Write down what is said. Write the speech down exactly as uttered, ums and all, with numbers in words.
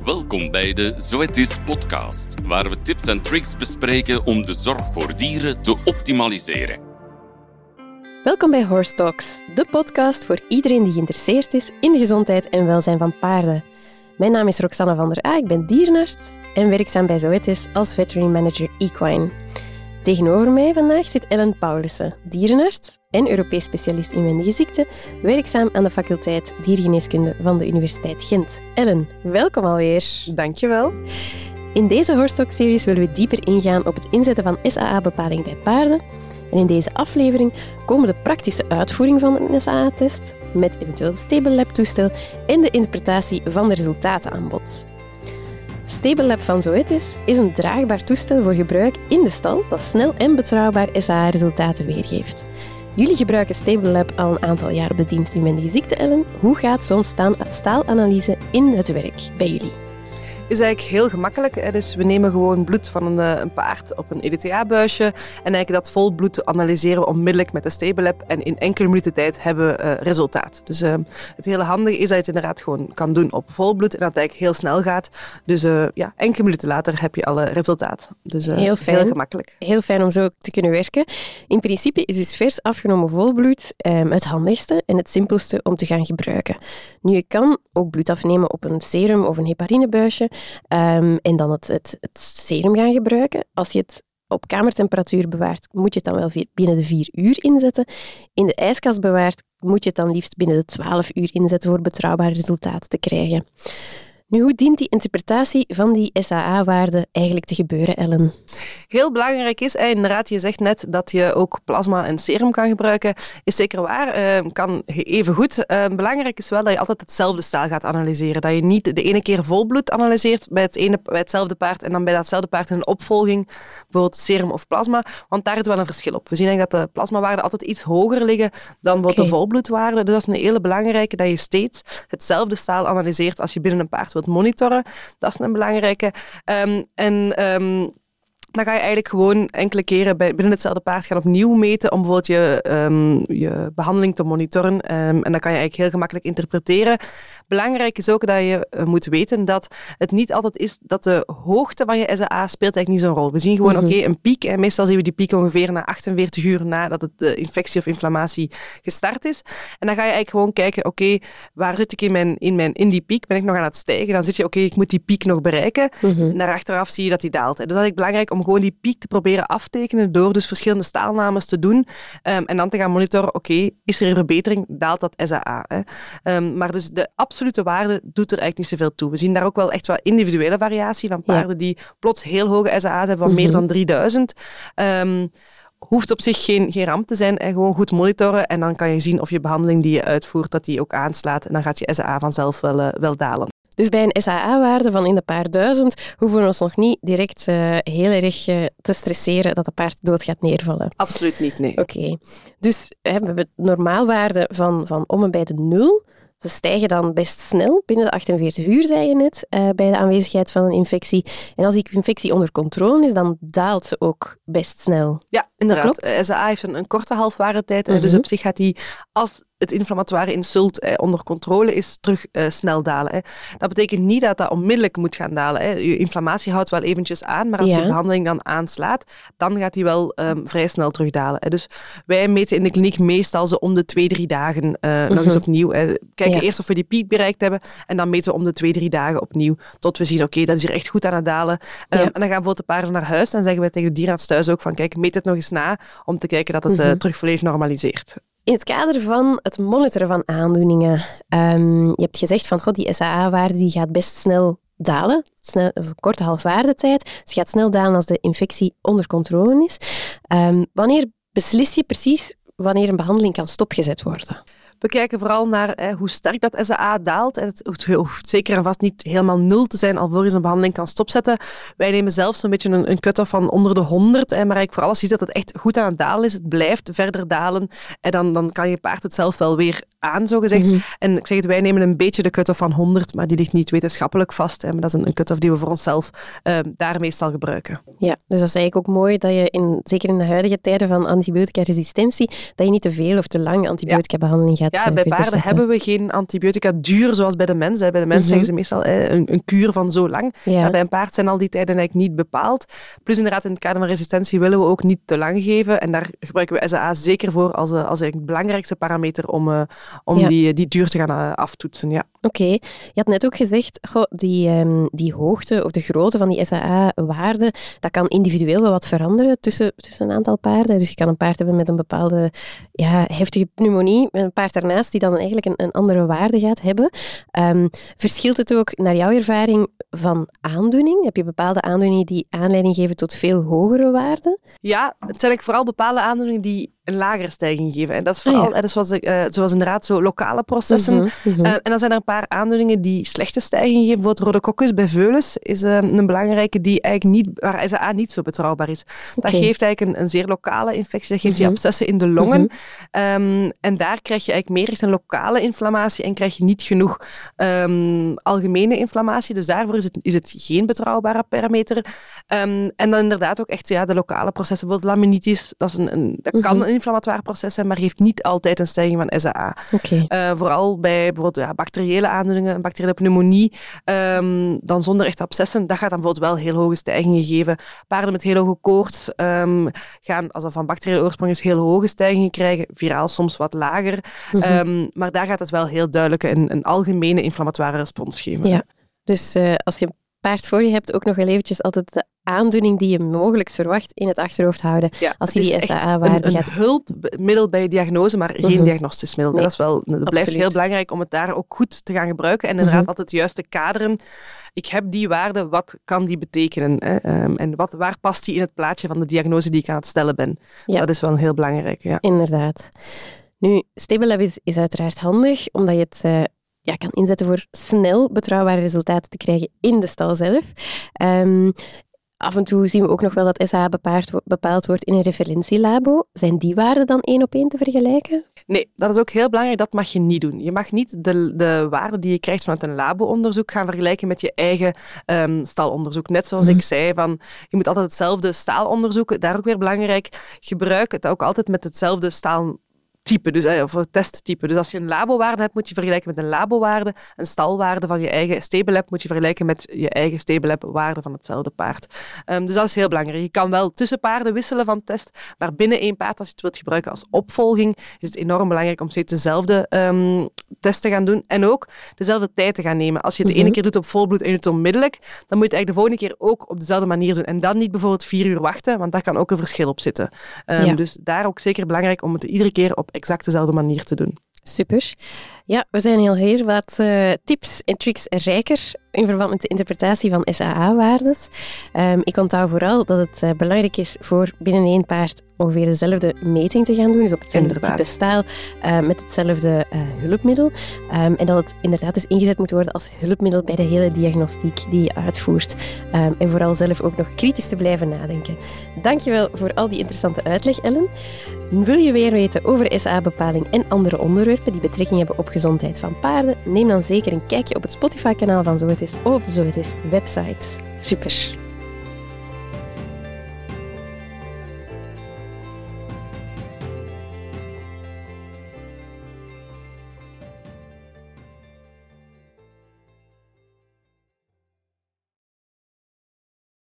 Welkom bij de Zoetis podcast, waar we tips en tricks bespreken om de zorg voor dieren te optimaliseren. Welkom bij Horse Talks, de podcast voor iedereen die geïnteresseerd is in de gezondheid en welzijn van paarden. Mijn naam is Roxanne van der A, ik ben dierenarts en werkzaam bij Zoetis als veterinary manager equine. Tegenover mij vandaag zit Ellen Paulussen, dierenarts en Europees specialist inwendige ziekten, werkzaam aan de faculteit diergeneeskunde van de Universiteit Gent. Ellen, welkom alweer. Dankjewel. In deze Horse Talk-series willen we dieper ingaan op het inzetten van S A A-bepaling bij paarden. En in deze aflevering komen de praktische uitvoering van een S A A-test, met eventueel het Stable Lab-toestel en de interpretatie van de resultaten aan bod. Stable Lab van Zoetis is een draagbaar toestel voor gebruik in de stal dat snel en betrouwbaar S A A-resultaten weergeeft. Jullie gebruiken Stable Lab al een aantal jaar op de dienst inwendige ziekte, Ellen. Hoe gaat zo'n staalanalyse in het werk bij jullie? Is eigenlijk heel gemakkelijk. Dus we nemen gewoon bloed van een, een paard op een E D T A-buisje en eigenlijk dat vol bloed analyseren we onmiddellijk met de Stable Lab en in enkele minuten tijd hebben we uh, resultaat. Dus uh, het hele handige is dat je het inderdaad gewoon kan doen op vol bloed en dat het eigenlijk heel snel gaat. Dus uh, ja, enkele minuten later heb je al uh, resultaat. Dus uh, heel, fijn. heel gemakkelijk. Heel fijn om zo te kunnen werken. In principe is dus vers afgenomen volbloed um, het handigste en het simpelste om te gaan gebruiken. Nu, je kan ook bloed afnemen op een serum of een heparinebuisje. Um, en dan het, het, het serum gaan gebruiken. Als je het op kamertemperatuur bewaart, moet je het dan wel binnen de vier uur inzetten. In de ijskast bewaart, moet je het dan liefst binnen de twaalf uur inzetten voor betrouwbare resultaten te krijgen. Nu, hoe dient die interpretatie van die S A A-waarde eigenlijk te gebeuren, Ellen? Heel belangrijk is, eh, inderdaad, je zegt net dat je ook plasma en serum kan gebruiken. Is zeker waar, eh, kan even goed. Uh, belangrijk is wel dat je altijd hetzelfde staal gaat analyseren. Dat je niet de ene keer vol bloed analyseert bij, het ene, bij hetzelfde paard en dan bij datzelfde paard in een opvolging, bijvoorbeeld serum of plasma, want daar is wel een verschil op. We zien eigenlijk dat de plasmawaarden altijd iets hoger liggen dan okay. de volbloedwaarden. Dus dat is een hele belangrijke, dat je steeds hetzelfde staal analyseert als je binnen een paard wilt monitoren. Dat is een belangrijke. Um, en um, dan ga je eigenlijk gewoon enkele keren bij, binnen hetzelfde paard gaan opnieuw meten om bijvoorbeeld je, um, je behandeling te monitoren. Um, en dat kan je eigenlijk heel gemakkelijk interpreteren. Belangrijk is ook dat je uh, moet weten dat het niet altijd is dat de hoogte van je S A A speelt eigenlijk niet zo'n rol. We zien gewoon, mm-hmm. oké, okay, een piek. En meestal zien we die piek ongeveer na achtenveertig uur nadat het de infectie of inflammatie gestart is. En dan ga je eigenlijk gewoon kijken, oké, okay, waar zit ik in, mijn, in, mijn, in die piek? Ben ik nog aan het stijgen? Dan zit je, oké, okay, ik moet die piek nog bereiken. Mm-hmm. En naar achteraf zie je dat die daalt. Dus dat is eigenlijk belangrijk om gewoon die piek te proberen aftekenen door dus verschillende staalnames te doen. Um, en dan te gaan monitoren, oké, okay, is er een verbetering? Daalt dat S A A? Hè? Um, maar dus de absolute waarde doet er eigenlijk niet zoveel toe. We zien daar ook wel echt wel individuele variatie van paarden ja. die plots heel hoge S A A's hebben van mm-hmm. meer dan drieduizend. Um, hoeft op zich geen, geen ramp te zijn en gewoon goed monitoren en dan kan je zien of je behandeling die je uitvoert, dat die ook aanslaat en dan gaat je S A A vanzelf wel, uh, wel dalen. Dus bij een S A A-waarde van in de paar duizend hoeven we ons nog niet direct uh, heel erg uh, te stresseren dat het paard dood gaat neervallen. Absoluut niet, nee. Oké. Okay. Dus hè, we hebben normaalwaarde van, van om en bij de nul. Ze stijgen dan best snel, binnen de achtenveertig uur, zei je net, uh, bij de aanwezigheid van een infectie. En als die infectie onder controle is, dan daalt ze ook best snel. Ja, inderdaad. S A A heeft een, een korte halfwaardetijd, uh-huh. dus op zich gaat die, als het inflammatoire insult eh, onder controle is, terug eh, snel dalen. Hè. Dat betekent niet dat dat onmiddellijk moet gaan dalen. Hè. Je inflammatie houdt wel eventjes aan, maar als ja. je behandeling dan aanslaat, dan gaat die wel um, vrij snel terugdalen. Hè. Dus wij meten in de kliniek meestal zo om de twee, drie dagen uh, uh-huh. nog eens opnieuw. Hè. Kijken ja. eerst of we die piek bereikt hebben en dan meten we om de twee, drie dagen opnieuw tot we zien, oké, okay, dat is hier echt goed aan het dalen. Um, ja. En dan gaan bijvoorbeeld de paarden naar huis en zeggen wij tegen de dierenarts thuis ook van, kijk, meet het nog eens na om te kijken dat het uh, terug volledig normaliseert. In het kader van het monitoren van aandoeningen, um, je hebt gezegd van, god, die S A A-waarde die gaat best snel dalen, snel, een korte halfwaardetijd, dus gaat snel dalen als de infectie onder controle is. Um, wanneer beslis je precies wanneer een behandeling kan stopgezet worden? We kijken vooral naar hè, hoe sterk dat S A A daalt. Het hoeft zeker en vast niet helemaal nul te zijn alvorens een behandeling kan stopzetten. Wij nemen zelfs zo'n beetje een, een cut-off van onder de honderd. Hè, maar eigenlijk vooral als je ziet dat het echt goed aan het dalen is, het blijft verder dalen, en dan, dan kan je paard het zelf wel weer aan, zogezegd. Mm-hmm. En ik zeg het, wij nemen een beetje de cut-off van honderd, maar die ligt niet wetenschappelijk vast. Hè, maar dat is een, een cut-off die we voor onszelf uh, daar meestal gebruiken. Ja, dus dat is eigenlijk ook mooi dat je, in, zeker in de huidige tijden van antibiotica-resistentie, dat je niet te veel of te lang antibiotica-behandeling gaat Ja, bij paarden zetten. hebben we geen antibiotica duur zoals bij de mens. Bij de mens mm-hmm. zeggen ze meestal eh, een, een kuur van zo lang. Ja. Maar bij een paard zijn al die tijden eigenlijk niet bepaald. Plus inderdaad, in het kader van resistentie willen we ook niet te lang geven. En daar gebruiken we S A A zeker voor als, als eigenlijk het belangrijkste parameter om, uh, om ja. die, die duur te gaan uh, aftoetsen. Ja. Oké. Okay. Je had net ook gezegd, goh, die, um, die hoogte of de grootte van die S A A-waarde, dat kan individueel wel wat veranderen tussen, tussen een aantal paarden. Dus je kan een paard hebben met een bepaalde ja, heftige pneumonie, met een paard daarnaast die dan eigenlijk een, een andere waarde gaat hebben. Um, verschilt het ook naar jouw ervaring van aandoening? Heb je bepaalde aandoeningen die aanleiding geven tot veel hogere waarden? Ja, het zijn eigenlijk vooral bepaalde aandoeningen die een lagere stijging geven. En dat is vooral, ah, ja. zoals, uh, zoals inderdaad zo lokale processen. Mm-hmm, mm-hmm. Uh, en dan zijn er een paar aandoeningen die slechte stijging geven. Bijvoorbeeld rhodococcus bij veulens is uh, een belangrijke die eigenlijk niet, waar S A A niet zo betrouwbaar is. Okay. Dat geeft eigenlijk een, een zeer lokale infectie. Dat geeft mm-hmm. die abscessen in de longen. Mm-hmm. Um, en daar krijg je eigenlijk meer echt een lokale inflammatie en krijg je niet genoeg um, algemene inflammatie. Dus daarvoor is het, is het geen betrouwbare parameter. Um, en dan inderdaad ook echt ja, de lokale processen. Bijvoorbeeld laminitis, dat, is een, een, dat mm-hmm. kan een inflammatoire proces zijn, maar heeft niet altijd een stijging van S A A. Okay. Uh, vooral bij bijvoorbeeld ja, bacteriële aandoeningen, een bacteriële pneumonie, um, dan zonder echte abscessen, dat gaat dan bijvoorbeeld wel heel hoge stijgingen geven. Paarden met heel hoge koorts um, gaan, als dat van bacteriële oorsprong is, heel hoge stijgingen krijgen, viraal soms wat lager. Mm-hmm. Um, maar daar gaat het wel heel duidelijk een, een algemene inflammatoire respons geven. Ja, dus uh, als je een paard voor je hebt, ook nog wel eventjes altijd de aandoening die je mogelijk verwacht in het achterhoofd houden. Ja, als je die S A A-waarde een, gaat... een hulpmiddel bij je diagnose, maar geen uh-huh. diagnostisch middel. Nee, dat is wel, dat blijft heel belangrijk om het daar ook goed te gaan gebruiken. En inderdaad uh-huh. altijd de juiste kaderen. Ik heb die waarde, wat kan die betekenen? Hè? Um, en wat, waar past die in het plaatje van de diagnose die ik aan het stellen ben? Ja. Dat is wel een heel belangrijk. Ja. Inderdaad. Nu, StableLab is, is uiteraard handig, omdat je het... Uh, Ja, kan inzetten voor snel betrouwbare resultaten te krijgen in de stal zelf. Um, af en toe zien we ook nog wel dat S A A bepaald, bepaald wordt in een referentielabo. Zijn die waarden dan één op één te vergelijken? Nee, dat is ook heel belangrijk. Dat mag je niet doen. Je mag niet de, de waarden die je krijgt vanuit een labo-onderzoek gaan vergelijken met je eigen um, stalonderzoek. Net zoals mm. ik zei, van, je moet altijd hetzelfde staal onderzoeken. Daar ook weer belangrijk. Gebruik het ook altijd met hetzelfde staal type, dus, eh, of testtype. Dus als je een labowaarde hebt, moet je vergelijken met een labowaarde. Een stalwaarde van je eigen StableLab moet je vergelijken met je eigen StableLab-waarde van hetzelfde paard. Um, dus dat is heel belangrijk. Je kan wel tussen paarden wisselen van test, maar binnen één paard, als je het wilt gebruiken als opvolging, is het enorm belangrijk om steeds dezelfde um, test te gaan doen en ook dezelfde tijd te gaan nemen. Als je het de ene keer doet op volbloed en je doet het onmiddellijk, dan moet je het eigenlijk de volgende keer ook op dezelfde manier doen. En dan niet bijvoorbeeld vier uur wachten, want daar kan ook een verschil op zitten. Um, ja. Dus daar ook zeker belangrijk om het iedere keer op exact dezelfde manier te doen. Super. Ja, we zijn heel heel wat uh, tips en tricks rijker in verband met de interpretatie van S A A-waardes. Um, ik onthoud vooral dat het uh, belangrijk is voor binnen één paard ongeveer dezelfde meting te gaan doen, dus op hetzelfde inderdaad. type staal, uh, met hetzelfde uh, hulpmiddel. Um, en dat het inderdaad dus ingezet moet worden als hulpmiddel bij de hele diagnostiek die je uitvoert. Um, en vooral zelf ook nog kritisch te blijven nadenken. Dankjewel voor al die interessante uitleg, Ellen. Wil je meer weten over S A A-bepaling en andere onderwerpen die betrekking hebben op gezondheid van paarden? Neem dan zeker een kijkje op het Spotify-kanaal van Zoetis of op de Zoetis website. Super!